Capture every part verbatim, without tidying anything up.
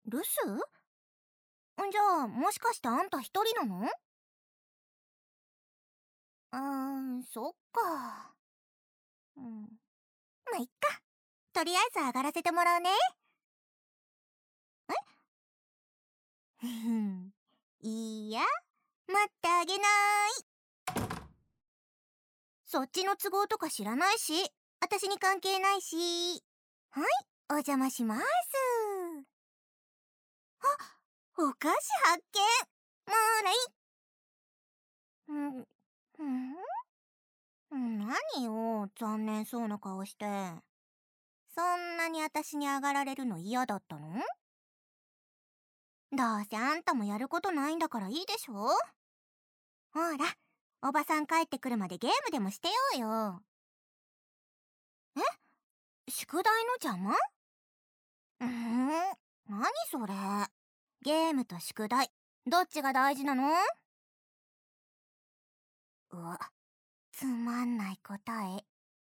留守？じゃあ、もしかしてあんた一人なの？うーん、そっか。うん。まあ、いっか。とりあえず上がらせてもらうね。えふふん。いいや、待ってあげなーい。そっちの都合とか知らないし、私に関係ないし。はい、お邪魔します。あ、お菓子発見。もうらい。うん、うん、何よ、残念そうな顔して。そんなに私に上がられるの嫌だったの？どうせあんたもやることないんだからいいでしょ。ほら、おばさん帰ってくるまでゲームでもしてようよ。え？宿題の邪魔？うーん、何それ。ゲームと宿題、どっちが大事なの？うわ、つまんない答え。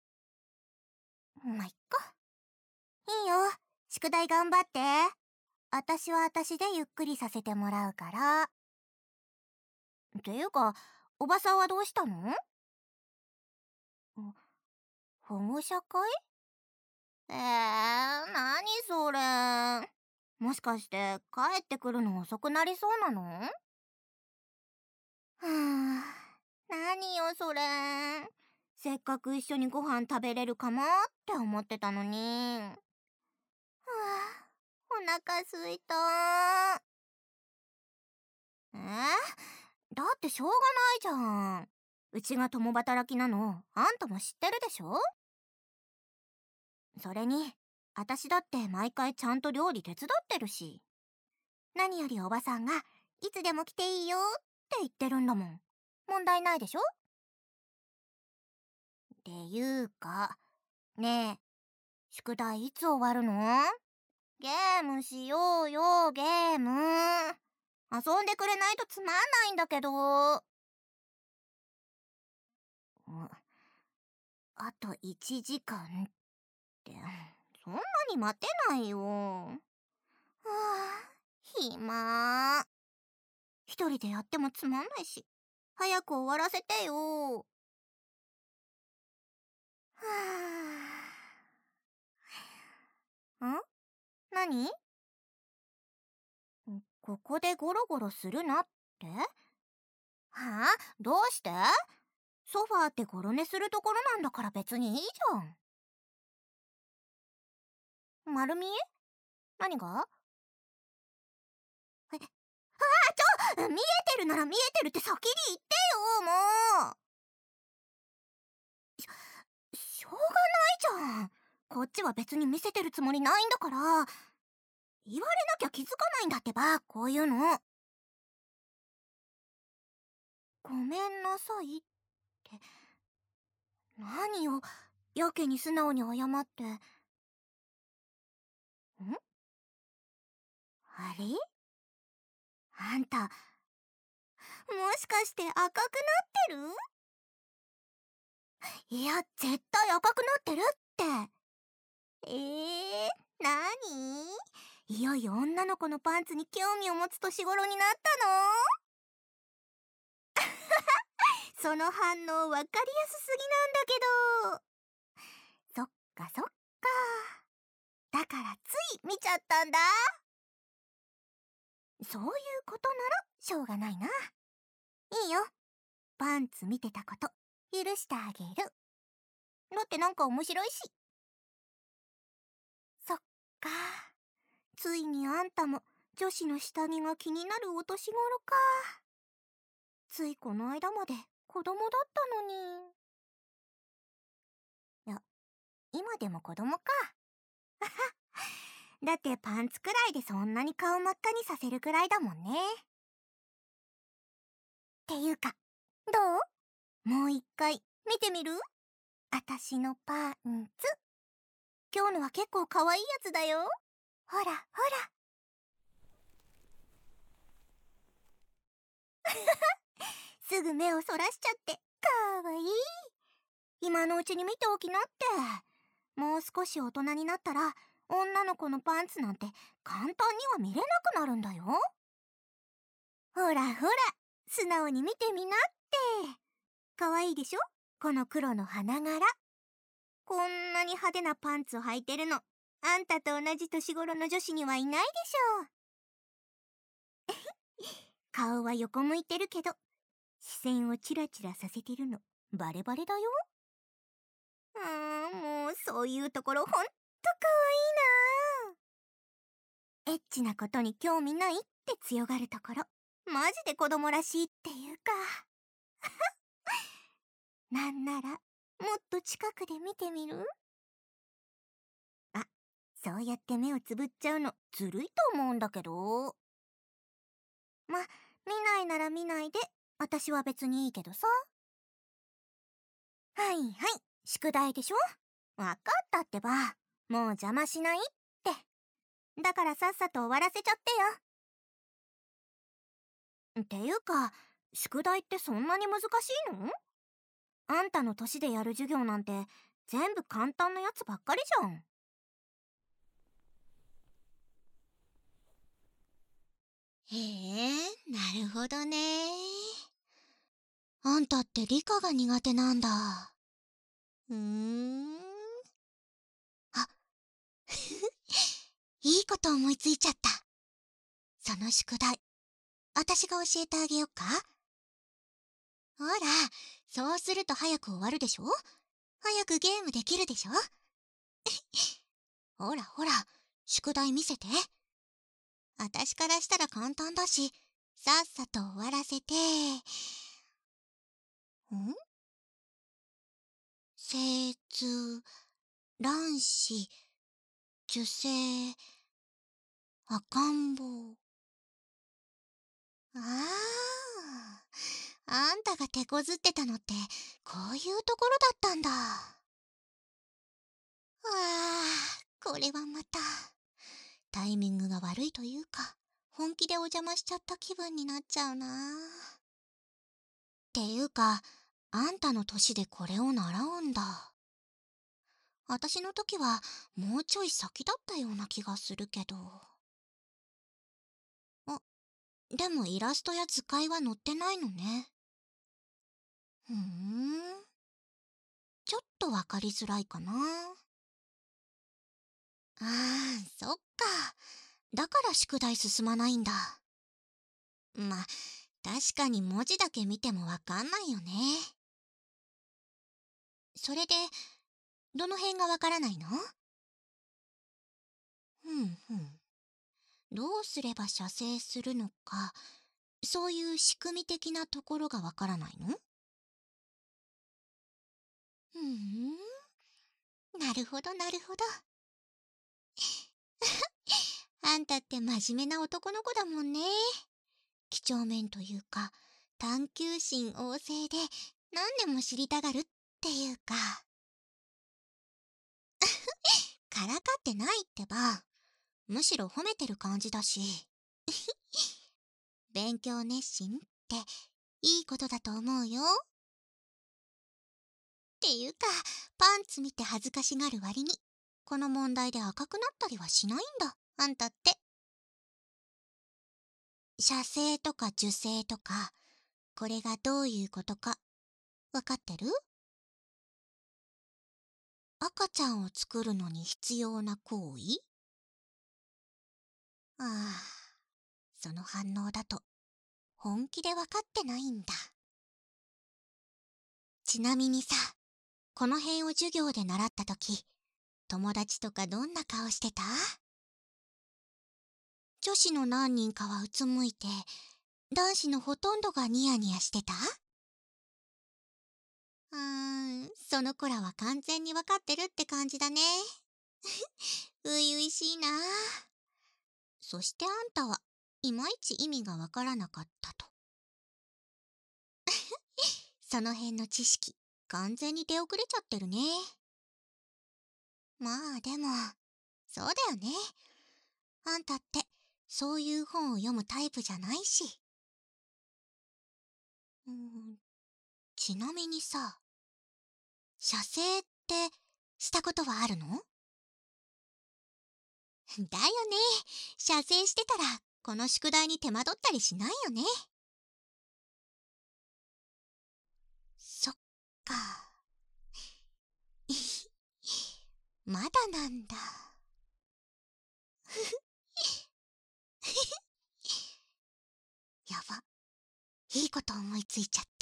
まあ、いっか。いいよ、宿題頑張って。私は私でゆっくりさせてもらうから。っていうか、おばさんはどうしたの？保護者会？えー、何それ。もしかして帰ってくるの遅くなりそうなの？はあ、何よそれ。せっかく一緒にご飯食べれるかもって思ってたのに。はあ、お腹すいた。えー、だってしょうがないじゃん。うちが共働きなのあんたも知ってるでしょ。それに私だって毎回ちゃんと料理手伝ってるし。何よりおばさんがいつでも来ていいよって言ってるんだもん。問題ないでしょ。っていうか、ねえ、宿題いつ終わるの？ゲームしようよ、ゲーム。遊んでくれないとつまんないんだけど。うん、あといちじかんって、そんなに待てないよ。はあ、暇。一人でやってもつまんないし、早く終わらせてよ。はあ。ん？何？ここでゴロゴロするなって？はあ？どうして？ソファーってゴロ寝するところなんだから別にいいじゃん。丸見え？何が？え、ああ、ちょ見えてるなら見えてるって先に言ってよ、もう。ししょうがないじゃん。こっちは別に見せてるつもりないんだから。言われなきゃ気づかないんだってば、こういうの。ごめんなさいって。何よ、やけに素直に謝って。ん？あれ？あんた、もしかして赤くなってる？いや、絶対赤くなってるって。えー、なに？いよいよ女の子のパンツに興味を持つ年頃になったの？その反応わかりやすすぎなんだけど。そっかそっか。だからつい見ちゃったんだ。そういうことならしょうがないな。いいよ。パンツ見てたこと許してあげる。だってなんか面白いし。そっか。ついにあんたも女子の下着が気になるお年頃か。ついこの間まで子供だったのに。いや、今でも子供か。だってパンツくらいでそんなに顔真っ赤にさせるくらいだもんね。っていうか、どう？もう一回見てみる？あたしのパンツ。今日のは結構可愛いやつだよ。ほらほら。すぐ目をそらしちゃってかわいい。今のうちに見ておきなって。もう少し大人になったら女の子のパンツなんて簡単には見れなくなるんだよ。ほらほら、素直に見てみなって。かわいいでしょ、この黒の花柄。こんなに派手なパンツを履いてるの、あんたと同じ年頃の女子にはいないでしょう。顔は横向いてるけど、視線をチラチラさせてるのバレバレだよ。うーん、もうそういうところほんとかわいいな。エッチなことに興味ないって強がるところ、マジで子供らしいっていうか。なんならもっと近くで見てみる？あ、そうやって目をつぶっちゃうのずるいと思うんだけど。ま、見ないなら見ないで、私は別にいいけどさ。はいはい、宿題でしょ？わかったってば。もう邪魔しないって。だからさっさと終わらせちゃってよ。っていうか、宿題ってそんなに難しいの？あんたの年でやる授業なんて全部簡単なやつばっかりじゃん。 へえ、なるほどね。あんたって理科が苦手なんだ。うーん。あ、いいこと思いついちゃった。その宿題、私が教えてあげよっか。ほら、そうすると早く終わるでしょ？早くゲームできるでしょ？ほらほら、宿題見せて。私からしたら簡単だし、さっさと終わらせて。ん？精通、卵子、受精、赤ん坊。ああ、あんたが手こずってたのってこういうところだったんだ。わあ、これはまたタイミングが悪いというか、本気でお邪魔しちゃった気分になっちゃうな。っていうか、あんたの年でこれを習うんだ。私の時はもうちょい先だったような気がするけど。あ、でもイラストや図解は載ってないのね。ふーん。ちょっとわかりづらいかな。ああ、そっか。だから宿題進まないんだ。ま、確かに文字だけ見てもわかんないよね。それで、どの辺がわからないの？ふんふん。どうすれば写生するのか、そういう仕組み的なところがわからないの？ふーん。なるほどなるほど。あんたって真面目な男の子だもんね。几帳面というか、探求心旺盛で何でも知りたがるっていうか。からかってないってば。むしろ褒めてる感じだし。勉強熱心っていいことだと思うよ。っていうか、パンツ見て恥ずかしがる割に、この問題で赤くなったりはしないんだ、あんたって。射精とか受精とか、これがどういうことか、わかってる？赤ちゃんを作るのに必要な行為？ああ、その反応だと、本気でわかってないんだ。ちなみにさ、この辺を授業で習ったとき、友達とかどんな顔してた？女子の何人かはうつむいて、男子のほとんどがニヤニヤしてた？うーん、その子らは完全にわかってるって感じだね。ういういしいな。そしてあんたはいまいち意味がわからなかったと。その辺の知識、完全に出遅れちゃってるね。まあでも、そうだよね。あんたってそういう本を読むタイプじゃないし。うん、ちなみにさ、写生ってしたことはあるの？ だよね。射精してたらこの宿題に手間取ったりしないよね。そっか。まだなんだ。やば。いいこと思いついちゃった。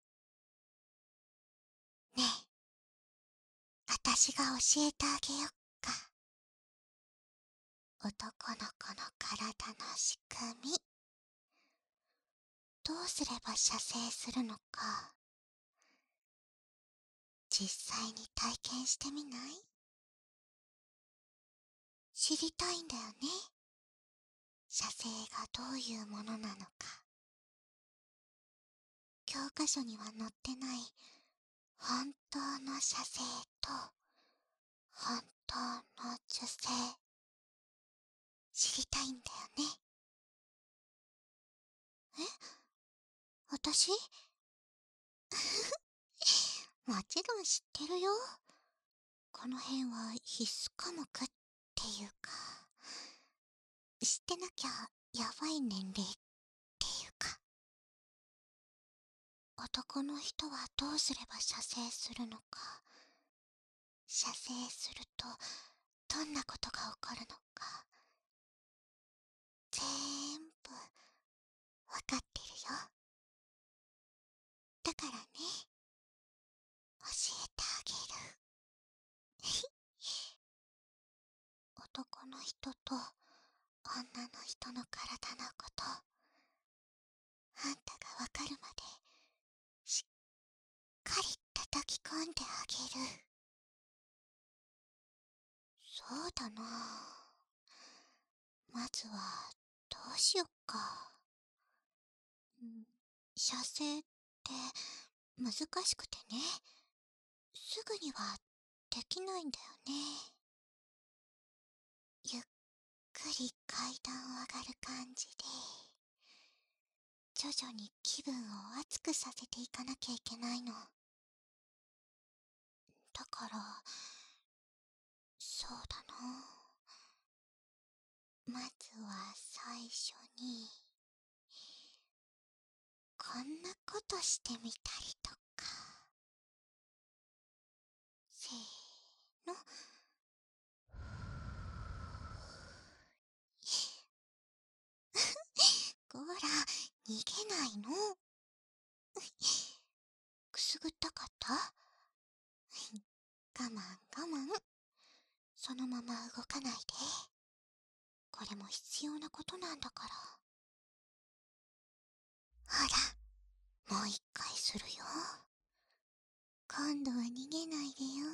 ねえ、あたしが教えてあげよっか。男の子の体の仕組み。どうすれば射精するのか、実際に体験してみない？知りたいんだよね。射精がどういうものなのか。教科書には載ってない本当の射精と本当の受精、知りたいんだよね。え？私？もちろん知ってるよ。この辺は必須科目っていうか、知ってなきゃやばい年齢っていうか。男の人はどうすれば射精するのか、射精するとどんなことが起こるのか、ぜーんぶわかってるよ。だからね、教えてあげる。男の人と女の人の体のこと、あんたがわかるまでしっかり叩き込んであげる。そうだな。まずはどうしよっか。ん射精って難しくてね、すぐにはできないんだよね。ゆっくり階段を上がる感じで、徐々に気分を熱くさせていかなきゃいけないの。だから、そうだな。まずは最初に、こんなことしてみたりとか。せーの。こら、逃げないの。くすぐったかった？我慢我慢。そのまま動かないで。これも必要なことなんだから。ほら、もう一回するよ。今度は逃げないでよ。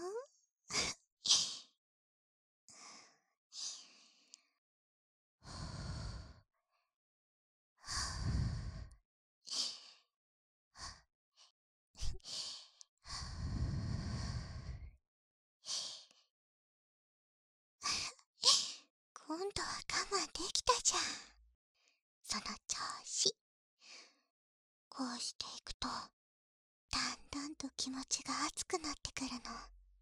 今度は我慢できたじゃん。その調子。こうしていくと、だんだんと気持ちが熱くなってくるの。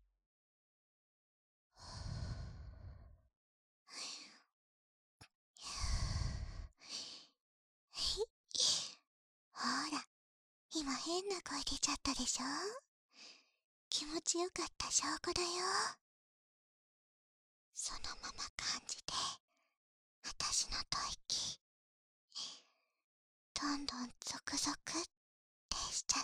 ほら、今変な声出ちゃったでしょ。気持ちよかった証拠だよ。そのまま感じて、あたしの吐息、どんどんゾクゾクってしちゃって。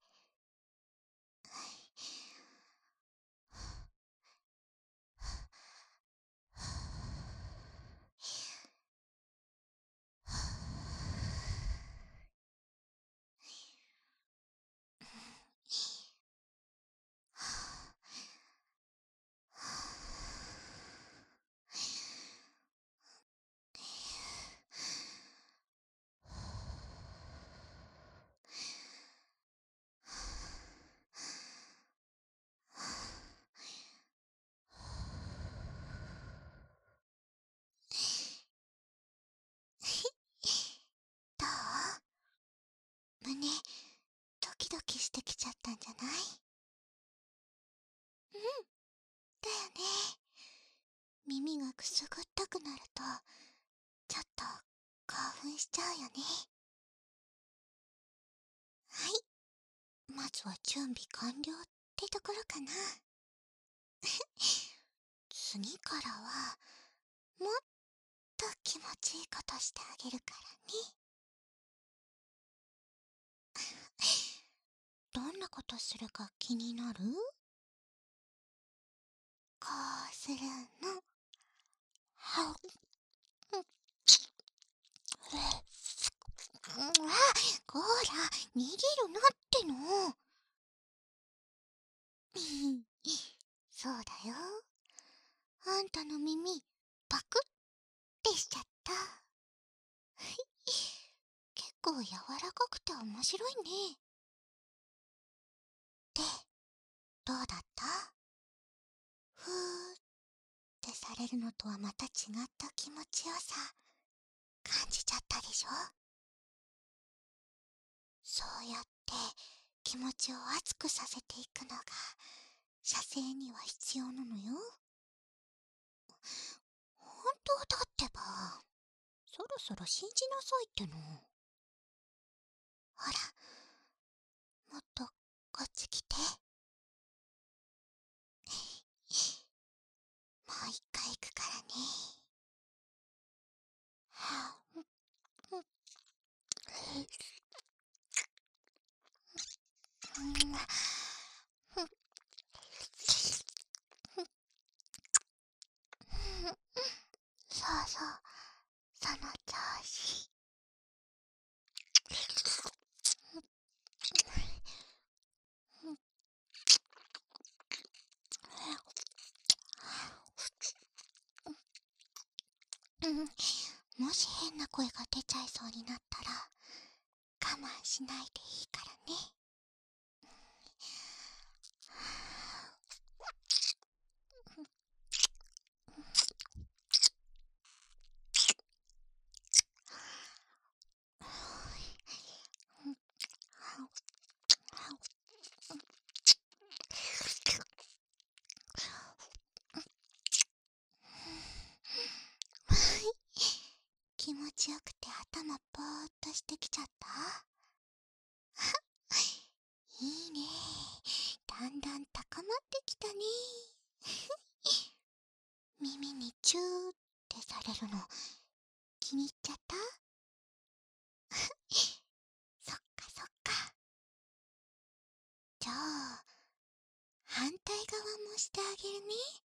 どう？胸、ドキドキしてきちゃったんじゃない？うん、だよね。 耳がくすぐったくなると、ちょっと興奮しちゃうよね。はい。まずは準備完了ってところかな。次からは、もっと気持ちいいことしてあげるからね。どんなことするか気になる？こうするの。はう、うん、あ、こら、逃げるなっての。そうだよ。あんたの耳、パクってしちゃった。結構柔らかくて面白いね。で、どうだった？ふーってされるのとはまた違った気持ちよさ、感じちゃったでしょ？そうやって気持ちを熱くさせていくのが、射精には必要なのよ。本当だってば、そろそろ信じなさいっての。ほら、もっとこっち来て。もう一回行くからね。はぁ、うん、うん、うん、そうそう、その調子。うん、もし変な声が出ちゃいそうになったら、我慢しないでいいからね。気持ちよくて頭ぼーっとしてきちゃった？いいね。だんだん高まってきたね。耳にチューってされるの気に入っちゃった？そっかそっか。じゃあ反対側もしてあげるね。